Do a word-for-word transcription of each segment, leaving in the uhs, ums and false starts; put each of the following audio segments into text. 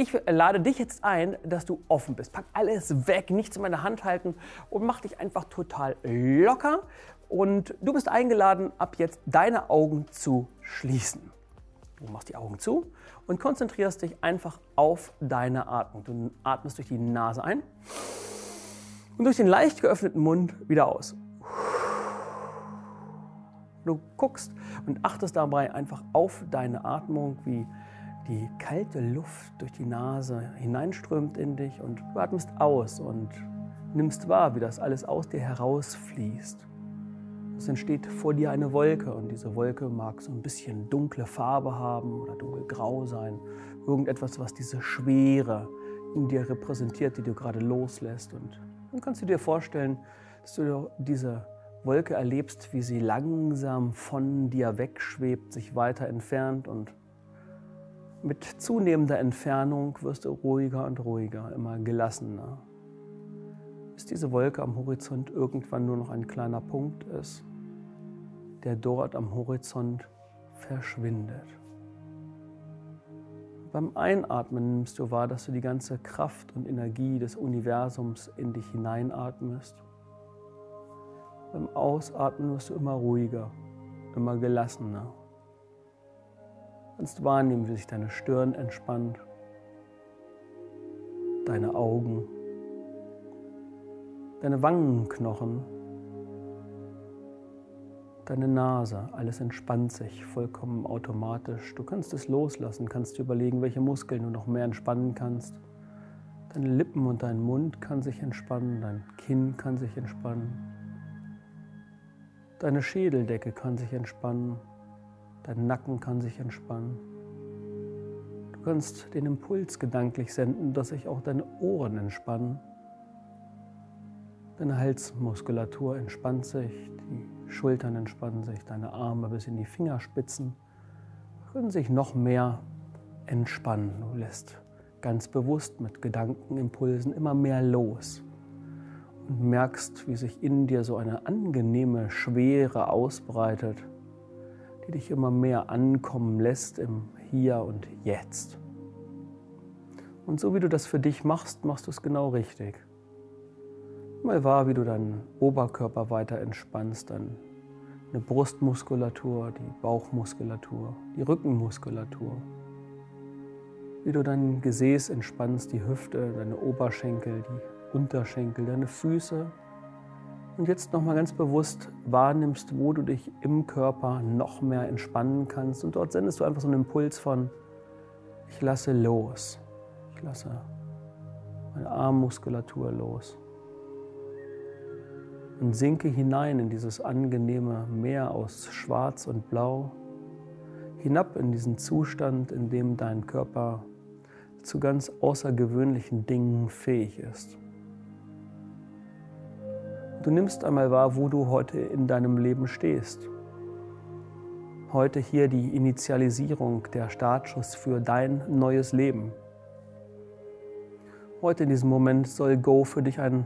Ich lade dich jetzt ein, dass du offen bist. Pack alles weg, nichts in meine Hand halten und mach dich einfach total locker. Und du bist eingeladen, ab jetzt deine Augen zu schließen. Du machst die Augen zu und konzentrierst dich einfach auf deine Atmung. Du atmest durch die Nase ein und durch den leicht geöffneten Mund wieder aus. Du guckst und achtest dabei einfach auf deine Atmung, wie die kalte Luft durch die Nase hineinströmt in dich und du atmest aus und nimmst wahr, wie das alles aus dir herausfließt. Es entsteht vor dir eine Wolke und diese Wolke mag so ein bisschen dunkle Farbe haben oder dunkelgrau sein. Irgendetwas, was diese Schwere in dir repräsentiert, die du gerade loslässt. Und dann kannst du dir vorstellen, dass du diese Wolke erlebst, wie sie langsam von dir wegschwebt, sich weiter entfernt und mit zunehmender Entfernung wirst du ruhiger und ruhiger, immer gelassener. Bis diese Wolke am Horizont irgendwann nur noch ein kleiner Punkt ist, der dort am Horizont verschwindet. Beim Einatmen nimmst du wahr, dass du die ganze Kraft und Energie des Universums in dich hineinatmest. Beim Ausatmen wirst du immer ruhiger, immer gelassener. Du kannst wahrnehmen, wie sich deine Stirn entspannt, deine Augen, deine Wangenknochen, deine Nase. Alles entspannt sich vollkommen automatisch. Du kannst es loslassen, kannst dir überlegen, welche Muskeln du noch mehr entspannen kannst. Deine Lippen und dein Mund kann sich entspannen, dein Kinn kann sich entspannen. Deine Schädeldecke kann sich entspannen, dein Nacken kann sich entspannen. Du kannst den Impuls gedanklich senden, dass sich auch deine Ohren entspannen. Deine Halsmuskulatur entspannt sich, die Schultern entspannen sich, deine Arme bis in die Fingerspitzen können sich noch mehr entspannen. Du lässt ganz bewusst mit Gedankenimpulsen immer mehr los. Und merkst, wie sich in dir so eine angenehme Schwere ausbreitet, die dich immer mehr ankommen lässt im Hier und Jetzt. Und so wie du das für dich machst, machst du es genau richtig. Mal wahr, wie du deinen Oberkörper weiter entspannst, deine Brustmuskulatur, die Bauchmuskulatur, die Rückenmuskulatur. Wie du dein Gesäß entspannst, die Hüfte, deine Oberschenkel, die Unterschenkel, deine Füße und jetzt nochmal ganz bewusst wahrnimmst, wo du dich im Körper noch mehr entspannen kannst und dort sendest du einfach so einen Impuls von ich lasse los, ich lasse meine Armmuskulatur los und sinke hinein in dieses angenehme Meer aus Schwarz und Blau, hinab in diesen Zustand, in dem dein Körper zu ganz außergewöhnlichen Dingen fähig ist. Du nimmst einmal wahr, wo du heute in deinem Leben stehst. Heute hier die Initialisierung, der Startschuss für dein neues Leben. Heute in diesem Moment soll Go für dich ein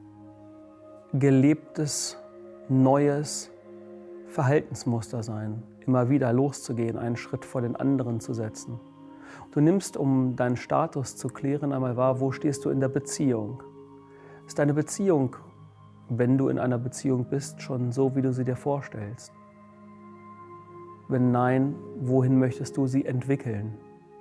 gelebtes, neues Verhaltensmuster sein. Immer wieder loszugehen, einen Schritt vor den anderen zu setzen. Du nimmst, um deinen Status zu klären, einmal wahr, wo stehst du in der Beziehung? Ist deine Beziehung, wenn du in einer Beziehung bist, schon so, wie du sie dir vorstellst? Wenn nein, wohin möchtest du sie entwickeln?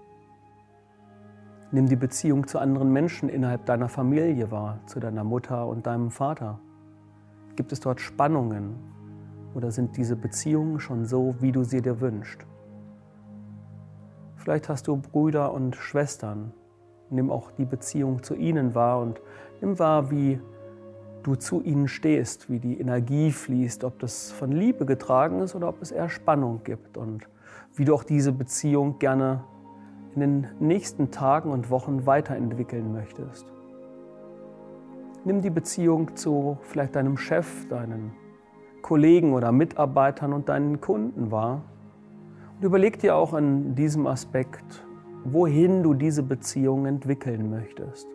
Nimm die Beziehung zu anderen Menschen innerhalb deiner Familie wahr, zu deiner Mutter und deinem Vater. Gibt es dort Spannungen oder sind diese Beziehungen schon so, wie du sie dir wünschst? Vielleicht hast du Brüder und Schwestern. Nimm auch die Beziehung zu ihnen wahr und nimm wahr, wie du zu ihnen stehst, wie die Energie fließt, ob das von Liebe getragen ist oder ob es eher Spannung gibt und wie du auch diese Beziehung gerne in den nächsten Tagen und Wochen weiterentwickeln möchtest. Nimm die Beziehung zu vielleicht deinem Chef, deinen Kollegen oder Mitarbeitern und deinen Kunden wahr. Und überleg dir auch an diesem Aspekt, wohin du diese Beziehung entwickeln möchtest.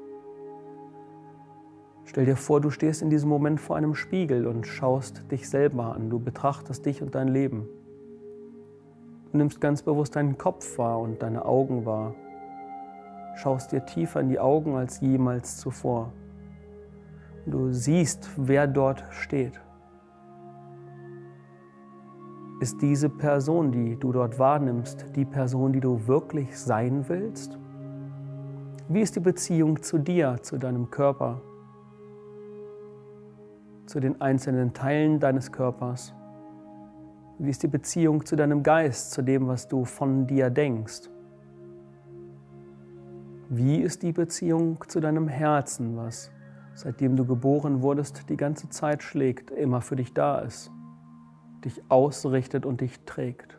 Stell dir vor, du stehst in diesem Moment vor einem Spiegel und schaust dich selber an. Du betrachtest dich und dein Leben. Du nimmst ganz bewusst deinen Kopf wahr und deine Augen wahr. schaust dir tiefer in die Augen als jemals zuvor. Du siehst, wer dort steht. Ist diese Person, die du dort wahrnimmst, die Person, die du wirklich sein willst? Wie ist die Beziehung zu dir, zu deinem Körper, zu den einzelnen Teilen deines Körpers? Wie ist die Beziehung zu deinem Geist, zu dem, was du von dir denkst? Wie ist die Beziehung zu deinem Herzen, was, seitdem du geboren wurdest, die ganze Zeit schlägt, immer für dich da ist, dich ausrichtet und dich trägt?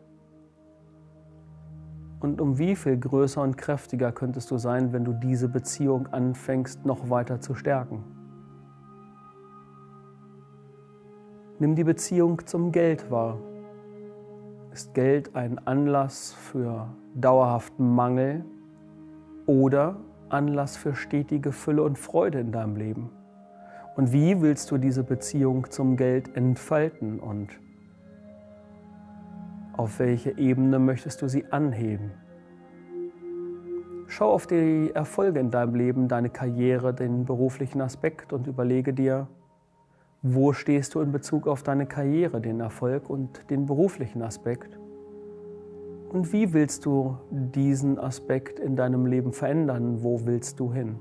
Und um wie viel größer und kräftiger könntest du sein, wenn du diese Beziehung anfängst, noch weiter zu stärken? Nimm die Beziehung zum Geld wahr. Ist Geld ein Anlass für dauerhaften Mangel oder Anlass für stetige Fülle und Freude in deinem Leben? Und wie willst du diese Beziehung zum Geld entfalten und auf welche Ebene möchtest du sie anheben? Schau auf die Erfolge in deinem Leben, deine Karriere, den beruflichen Aspekt und überlege dir, wo stehst du in Bezug auf deine Karriere, den Erfolg und den beruflichen Aspekt? Und wie willst du diesen Aspekt in deinem Leben verändern? Wo willst du hin?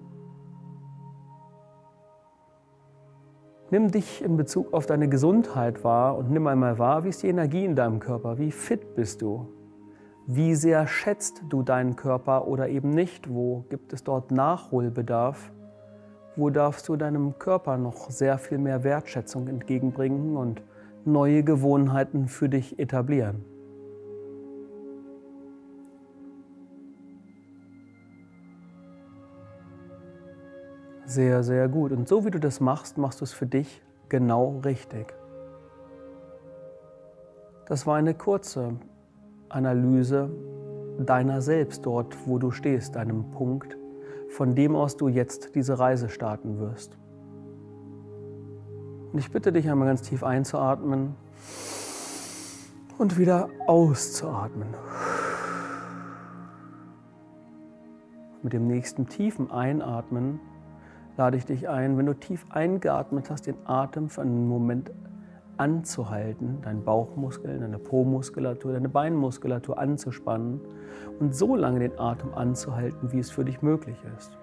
Nimm dich in Bezug auf deine Gesundheit wahr und nimm einmal wahr, wie ist die Energie in deinem Körper? Wie fit bist du? Wie sehr schätzt du deinen Körper oder eben nicht? Wo gibt es dort Nachholbedarf? Wo darfst du deinem Körper noch sehr viel mehr Wertschätzung entgegenbringen und neue Gewohnheiten für dich etablieren? Sehr, sehr gut. Und so wie du das machst, machst du es für dich genau richtig. Das war eine kurze Analyse deiner selbst dort, wo du stehst, deinem Punkt, von dem aus du jetzt diese Reise starten wirst. Und ich bitte dich einmal ganz tief einzuatmen und wieder auszuatmen. Mit dem nächsten tiefen Einatmen lade ich dich ein, wenn du tief eingeatmet hast, den Atem für einen Moment anzuhalten, deinen Bauchmuskeln, deine Po-Muskulatur, deine Beinmuskulatur anzuspannen und so lange den Atem anzuhalten, wie es für dich möglich ist.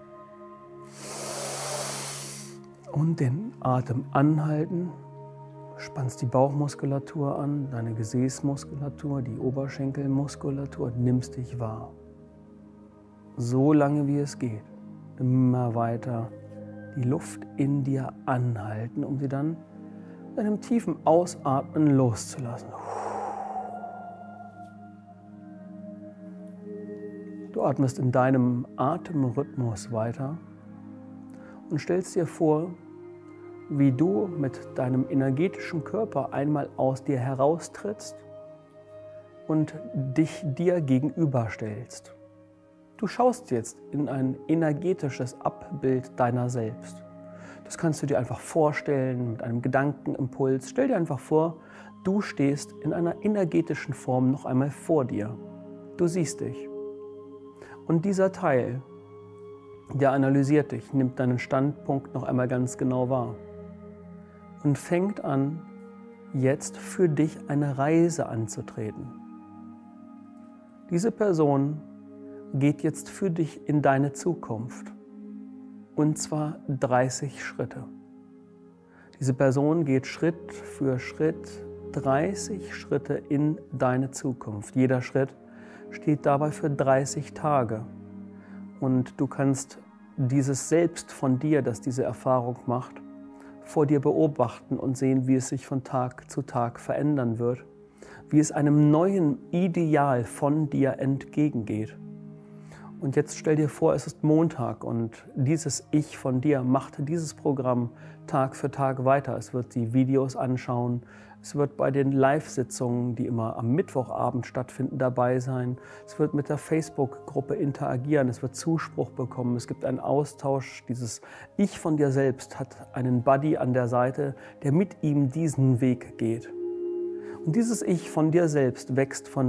Und den Atem anhalten, spannst die Bauchmuskulatur an, deine Gesäßmuskulatur, die Oberschenkelmuskulatur und nimmst dich wahr. So lange wie es geht, immer weiter die Luft in dir anhalten, um sie dann mit einem tiefen Ausatmen loszulassen. Du atmest in deinem Atemrhythmus weiter und stellst dir vor, wie du mit deinem energetischen Körper einmal aus dir heraustrittst und dich dir gegenüberstellst. Du schaust jetzt in ein energetisches Abbild deiner selbst. Das kannst du dir einfach vorstellen mit einem Gedankenimpuls. Stell dir einfach vor, du stehst in einer energetischen Form noch einmal vor dir. Du siehst dich. Und dieser Teil, der analysiert dich, nimmt deinen Standpunkt noch einmal ganz genau wahr und fängt an, jetzt für dich eine Reise anzutreten. Diese Person geht jetzt für dich in deine Zukunft. Und zwar dreißig Schritte. Diese Person geht Schritt für Schritt dreißig Schritte in deine Zukunft. Jeder Schritt steht dabei für dreißig Tage. Und du kannst dieses Selbst von dir, das diese Erfahrung macht, vor dir beobachten und sehen, wie es sich von Tag zu Tag verändern wird, wie es einem neuen Ideal von dir entgegengeht. Und jetzt stell dir vor, es ist Montag und dieses Ich von dir macht dieses Programm Tag für Tag weiter. Es wird die Videos anschauen, es wird bei den Live-Sitzungen, die immer am Mittwochabend stattfinden, dabei sein. Es wird mit der Facebook-Gruppe interagieren, es wird Zuspruch bekommen, es gibt einen Austausch. Dieses Ich von dir selbst hat einen Buddy an der Seite, der mit ihm diesen Weg geht. Und dieses Ich von dir selbst wächst von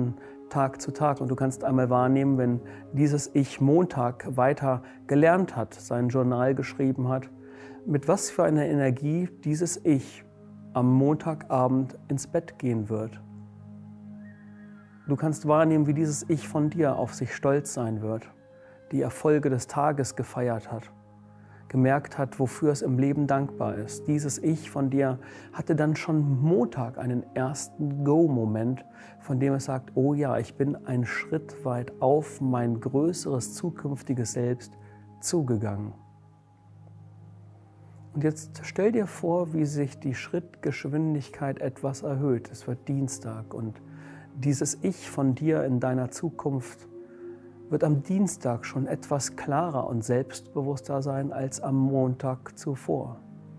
Tag zu Tag. Und du kannst einmal wahrnehmen, wenn dieses Ich Montag weiter gelernt hat, sein Journal geschrieben hat, mit was für einer Energie dieses Ich am Montagabend ins Bett gehen wird. Du kannst wahrnehmen, wie dieses Ich von dir auf sich stolz sein wird, die Erfolge des Tages gefeiert hat, gemerkt hat, wofür es im Leben dankbar ist. Dieses Ich von dir hatte dann schon Montag einen ersten Go-Moment, von dem es sagt, oh ja, ich bin einen Schritt weit auf mein größeres zukünftiges Selbst zugegangen. Und jetzt stell dir vor, wie sich die Schrittgeschwindigkeit etwas erhöht. Es wird Dienstag und dieses Ich von dir in deiner Zukunft wird am Dienstag schon etwas klarer und selbstbewusster sein als am Montag zuvor.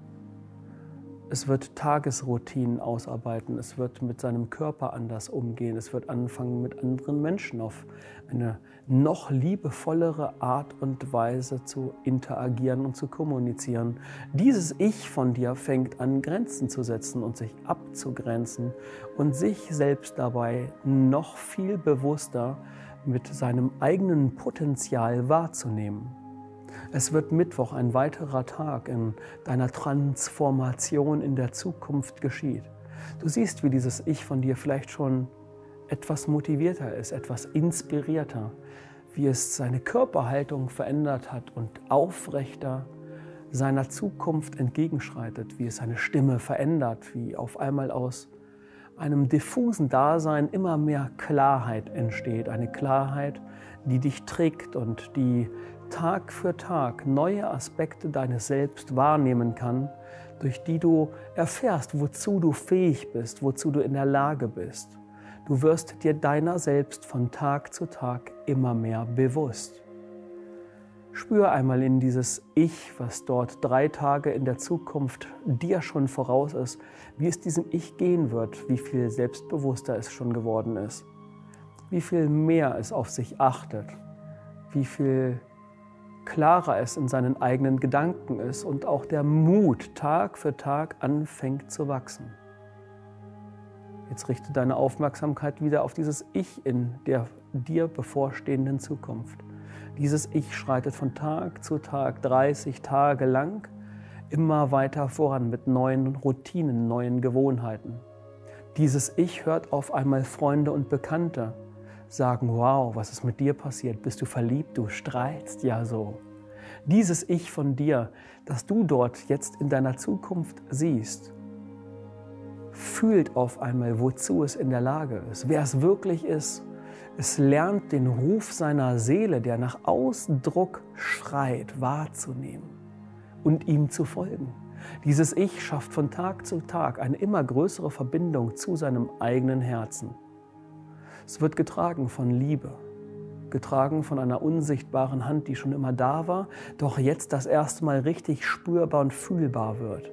Es wird Tagesroutinen ausarbeiten, es wird mit seinem Körper anders umgehen, es wird anfangen, mit anderen Menschen auf eine noch liebevollere Art und Weise zu interagieren und zu kommunizieren. Dieses Ich von dir fängt an, Grenzen zu setzen und sich abzugrenzen und sich selbst dabei noch viel bewusster mit seinem eigenen Potenzial wahrzunehmen. Es wird Mittwoch, ein weiterer Tag in deiner Transformation in der Zukunft geschieht. Du siehst, wie dieses Ich von dir vielleicht schon etwas motivierter ist, etwas inspirierter, wie es seine Körperhaltung verändert hat und aufrechter seiner Zukunft entgegenschreitet, wie es seine Stimme verändert, wie auf einmal aus einem diffusen Dasein immer mehr Klarheit entsteht. Eine Klarheit, die dich trägt und die Tag für Tag neue Aspekte deines Selbst wahrnehmen kann, durch die du erfährst, wozu du fähig bist, wozu du in der Lage bist. Du wirst dir deiner selbst von Tag zu Tag immer mehr bewusst. Spür einmal in dieses Ich, was dort drei Tage in der Zukunft dir schon voraus ist, wie es diesem Ich gehen wird, wie viel selbstbewusster es schon geworden ist, wie viel mehr es auf sich achtet, wie viel klarer es in seinen eigenen Gedanken ist und auch der Mut Tag für Tag anfängt zu wachsen. Jetzt richte deine Aufmerksamkeit wieder auf dieses Ich in der dir bevorstehenden Zukunft. Dieses Ich schreitet von Tag zu Tag, dreißig Tage lang, immer weiter voran mit neuen Routinen, neuen Gewohnheiten. Dieses Ich hört auf einmal Freunde und Bekannte sagen, wow, was ist mit dir passiert? Bist du verliebt? Du strahlst ja so. Dieses Ich von dir, das du dort jetzt in deiner Zukunft siehst, fühlt auf einmal, wozu es in der Lage ist, wer es wirklich ist. Es lernt den Ruf seiner Seele, der nach Ausdruck schreit, wahrzunehmen und ihm zu folgen. Dieses Ich schafft von Tag zu Tag eine immer größere Verbindung zu seinem eigenen Herzen. Es wird getragen von Liebe, getragen von einer unsichtbaren Hand, die schon immer da war, doch jetzt das erste Mal richtig spürbar und fühlbar wird.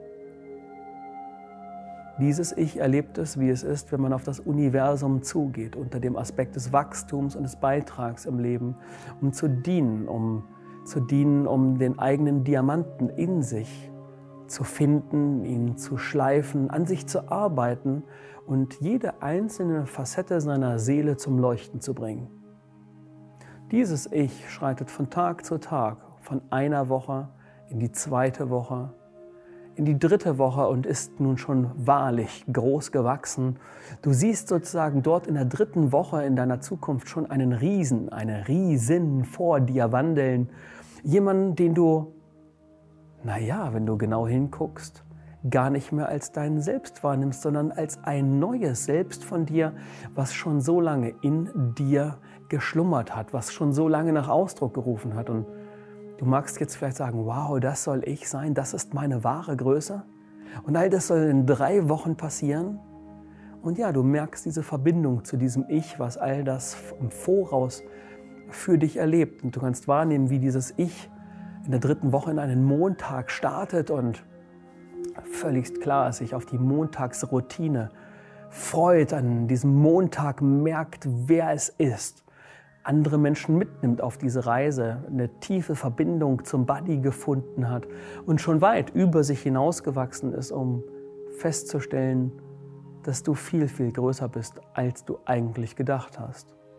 Dieses Ich erlebt es, wie es ist, wenn man auf das Universum zugeht, unter dem Aspekt des Wachstums und des Beitrags im Leben, um zu dienen, um zu dienen, um den eigenen Diamanten in sich zu finden, ihn zu schleifen, an sich zu arbeiten und jede einzelne Facette seiner Seele zum Leuchten zu bringen. Dieses Ich schreitet von Tag zu Tag, von einer Woche in die zweite Woche, in die dritte Woche und ist nun schon wahrlich groß gewachsen. Du siehst sozusagen dort in der dritten Woche in deiner Zukunft schon einen Riesen, eine Riesin vor dir wandeln. Jemanden, den du, naja, wenn du genau hinguckst, gar nicht mehr als dein Selbst wahrnimmst, sondern als ein neues Selbst von dir, was schon so lange in dir geschlummert hat, was schon so lange nach Ausdruck gerufen hat. Und du magst jetzt vielleicht sagen, wow, das soll ich sein, das ist meine wahre Größe. Und all das soll in drei Wochen passieren. Und ja, du merkst diese Verbindung zu diesem Ich, was all das im Voraus für dich erlebt. Und du kannst wahrnehmen, wie dieses Ich in der dritten Woche in einen Montag startet und völlig klar sich auf die Montagsroutine freut, an diesem Montag merkt, wer es ist, andere Menschen mitnimmt auf diese Reise, eine tiefe Verbindung zum Buddy gefunden hat und schon weit über sich hinausgewachsen ist, um festzustellen, dass du viel, viel größer bist, als du eigentlich gedacht hast.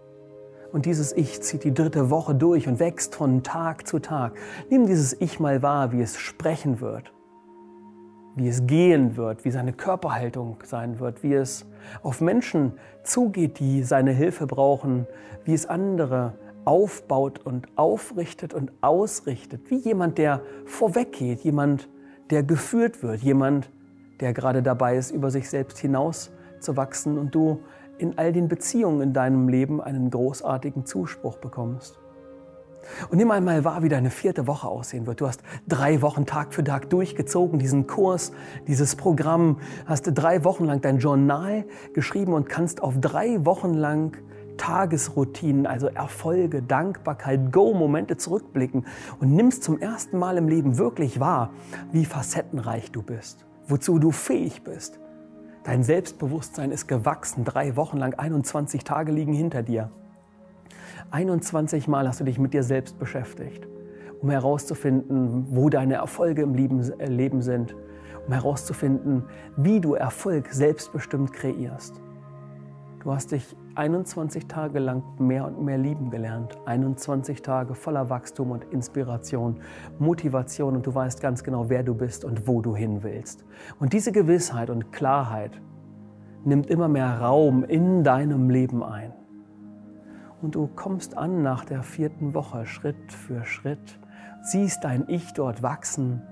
Und dieses Ich zieht die dritte Woche durch und wächst von Tag zu Tag. Nimm dieses Ich mal wahr, wie es sprechen wird, wie es gehen wird, wie seine Körperhaltung sein wird, wie es auf Menschen zugeht, die seine Hilfe brauchen, wie es andere aufbaut und aufrichtet und ausrichtet, wie jemand, der vorweggeht, jemand, der geführt wird, jemand, der gerade dabei ist, über sich selbst hinaus zu wachsen und du in all den Beziehungen in deinem Leben einen großartigen Zuspruch bekommst. Und nimm einmal wahr, wie deine vierte Woche aussehen wird. Du hast drei Wochen Tag für Tag durchgezogen, diesen Kurs, dieses Programm, hast drei Wochen lang dein Journal geschrieben und kannst auf drei Wochen lang Tagesroutinen, also Erfolge, Dankbarkeit, Go-Momente zurückblicken und nimmst zum ersten Mal im Leben wirklich wahr, wie facettenreich du bist, wozu du fähig bist. Dein Selbstbewusstsein ist gewachsen, drei Wochen lang, einundzwanzig Tage liegen hinter dir. einundzwanzig Mal hast du dich mit dir selbst beschäftigt, um herauszufinden, wo deine Erfolge im Leben sind, um herauszufinden, wie du Erfolg selbstbestimmt kreierst. Du hast dich einundzwanzig Tage lang mehr und mehr lieben gelernt. einundzwanzig Tage voller Wachstum und Inspiration, Motivation und du weißt ganz genau, wer du bist und wo du hin willst. Und diese Gewissheit und Klarheit nimmt immer mehr Raum in deinem Leben ein. Und du kommst an nach der vierten Woche, Schritt für Schritt, siehst dein Ich dort wachsen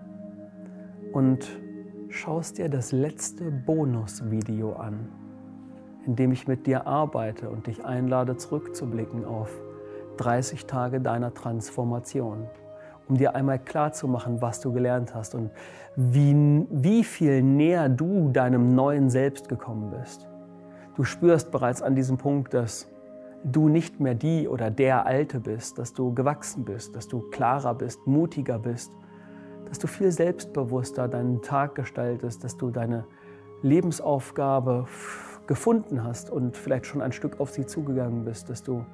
und schaust dir das letzte Bonusvideo an, in dem ich mit dir arbeite und dich einlade, zurückzublicken auf dreißig Tage deiner Transformation, um dir einmal klarzumachen, was du gelernt hast und wie, wie viel näher du deinem neuen Selbst gekommen bist. Du spürst bereits an diesem Punkt, dass du nicht mehr die oder der Alte bist, dass du gewachsen bist, dass du klarer bist, mutiger bist, dass du viel selbstbewusster deinen Tag gestaltest, dass du deine Lebensaufgabe gefunden hast und vielleicht schon ein Stück auf sie zugegangen bist, dass du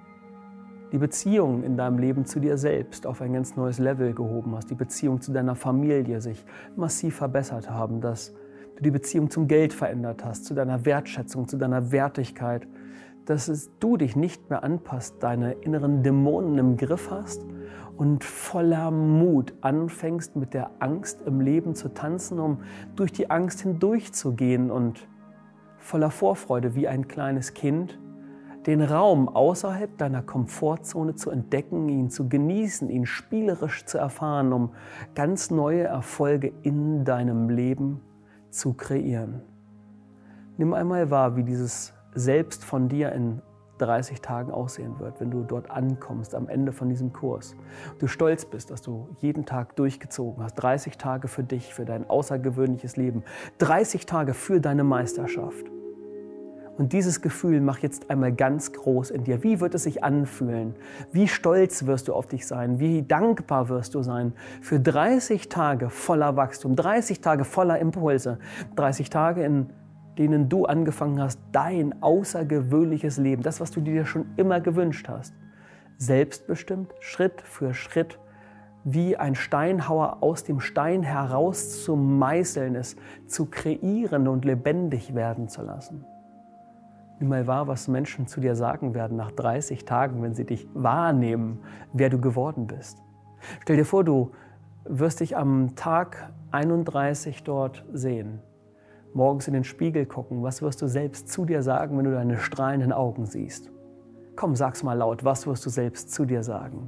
die Beziehung in deinem Leben zu dir selbst auf ein ganz neues Level gehoben hast, die Beziehung zu deiner Familie sich massiv verbessert haben, dass du die Beziehung zum Geld verändert hast, zu deiner Wertschätzung, zu deiner Wertigkeit, dass es, du dich nicht mehr anpasst, deine inneren Dämonen im Griff hast und voller Mut anfängst, mit der Angst im Leben zu tanzen, um durch die Angst hindurchzugehen und voller Vorfreude wie ein kleines Kind den Raum außerhalb deiner Komfortzone zu entdecken, ihn zu genießen, ihn spielerisch zu erfahren, um ganz neue Erfolge in deinem Leben zu kreieren. Nimm einmal wahr, wie dieses Selbst von dir in dreißig Tagen aussehen wird, wenn du dort ankommst am Ende von diesem Kurs. Du stolz bist, dass du jeden Tag durchgezogen hast, dreißig Tage für dich, für dein außergewöhnliches Leben, dreißig Tage für deine Meisterschaft. Und dieses Gefühl mach jetzt einmal ganz groß in dir. Wie wird es sich anfühlen? Wie stolz wirst du auf dich sein? Wie dankbar wirst du sein für dreißig Tage voller Wachstum, dreißig Tage voller Impulse, dreißig Tage, in denen du angefangen hast, dein außergewöhnliches Leben, das, was du dir schon immer gewünscht hast, selbstbestimmt, Schritt für Schritt, wie ein Steinhauer aus dem Stein heraus zu meißeln ist, zu kreieren und lebendig werden zu lassen. Nimm mal wahr, was Menschen zu dir sagen werden nach dreißig Tagen, wenn sie dich wahrnehmen, wer du geworden bist. Stell dir vor, du wirst dich am Tag einunddreißig dort sehen. Morgens in den Spiegel gucken, was wirst du selbst zu dir sagen, wenn du deine strahlenden Augen siehst? Komm, sag's mal laut, was wirst du selbst zu dir sagen?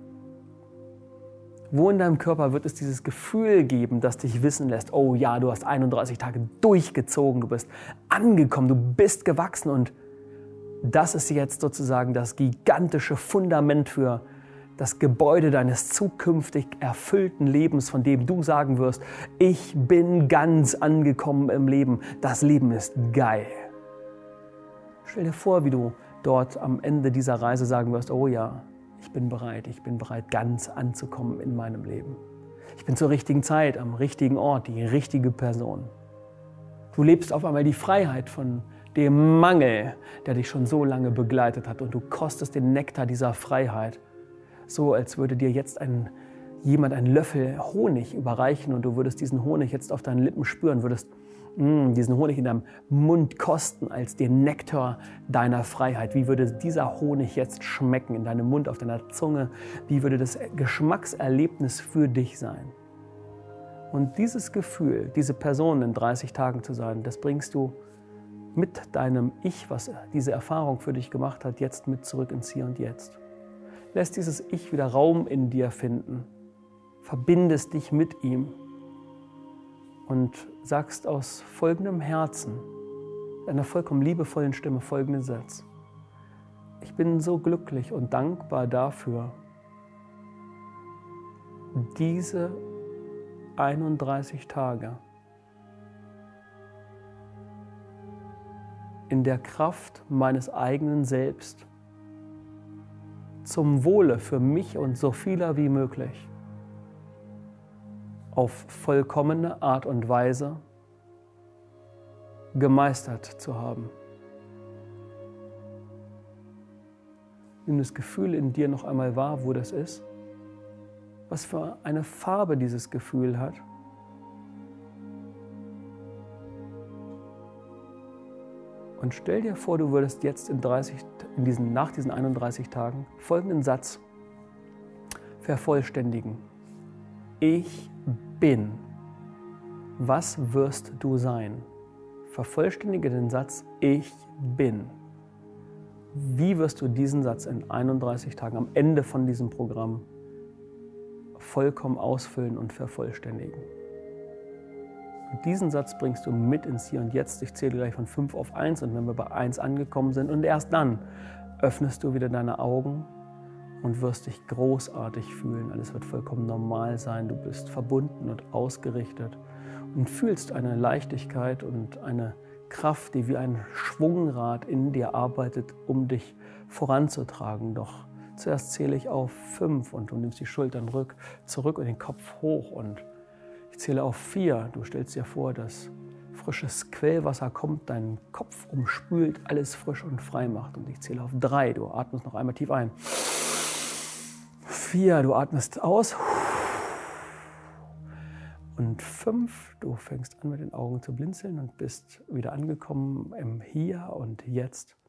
Wo in deinem Körper wird es dieses Gefühl geben, das dich wissen lässt, oh ja, du hast einunddreißig Tage durchgezogen, du bist angekommen, du bist gewachsen und das ist jetzt sozusagen das gigantische Fundament für das Gebäude deines zukünftig erfüllten Lebens, von dem du sagen wirst, ich bin ganz angekommen im Leben, das Leben ist geil. Stell dir vor, wie du dort am Ende dieser Reise sagen wirst, oh ja, ich bin bereit, ich bin bereit, ganz anzukommen in meinem Leben. Ich bin zur richtigen Zeit, am richtigen Ort, die richtige Person. Du lebst auf einmal die Freiheit von dem Mangel, der dich schon so lange begleitet hat und du kostest den Nektar dieser Freiheit. So, als würde dir jetzt ein, jemand einen Löffel Honig überreichen und du würdest diesen Honig jetzt auf deinen Lippen spüren, würdest mm, diesen Honig in deinem Mund kosten als den Nektar deiner Freiheit. Wie würde dieser Honig jetzt schmecken in deinem Mund, auf deiner Zunge? Wie würde das Geschmackserlebnis für dich sein? Und dieses Gefühl, diese Person in dreißig Tagen zu sein, das bringst du mit deinem Ich, was diese Erfahrung für dich gemacht hat, jetzt mit zurück ins Hier und Jetzt. Lässt dieses Ich wieder Raum in dir finden, verbindest dich mit ihm und sagst aus folgendem Herzen, einer vollkommen liebevollen Stimme folgenden Satz. Ich bin so glücklich und dankbar dafür, diese einunddreißig Tage in der Kraft meines eigenen Selbst zum Wohle für mich und so vieler wie möglich auf vollkommene Art und Weise gemeistert zu haben. Nimm das Gefühl in dir noch einmal wahr, wo das ist, was für eine Farbe dieses Gefühl hat. Und stell dir vor, du würdest jetzt in dreißig, in diesen, nach diesen einunddreißig Tagen folgenden Satz vervollständigen. Ich bin. Was wirst du sein? Vervollständige den Satz, ich bin. Wie wirst du diesen Satz in einunddreißig Tagen am Ende von diesem Programm vollkommen ausfüllen und vervollständigen? Und diesen Satz bringst du mit ins Hier und Jetzt. Ich zähle gleich von fünf auf eins und wenn wir bei eins angekommen sind und erst dann öffnest du wieder deine Augen und wirst dich großartig fühlen. Alles wird vollkommen normal sein. Du bist verbunden und ausgerichtet und fühlst eine Leichtigkeit und eine Kraft, die wie ein Schwungrad in dir arbeitet, um dich voranzutragen. Doch zuerst zähle ich auf fünf und du nimmst die Schultern rück, zurück und den Kopf hoch und ich zähle auf vier. Du stellst dir vor, dass frisches Quellwasser kommt, deinen Kopf umspült, alles frisch und frei macht. Und ich zähle auf drei. Du atmest noch einmal tief ein. Vier. Du atmest aus. Und fünf. Du fängst an, mit den Augen zu blinzeln und bist wieder angekommen im Hier und Jetzt.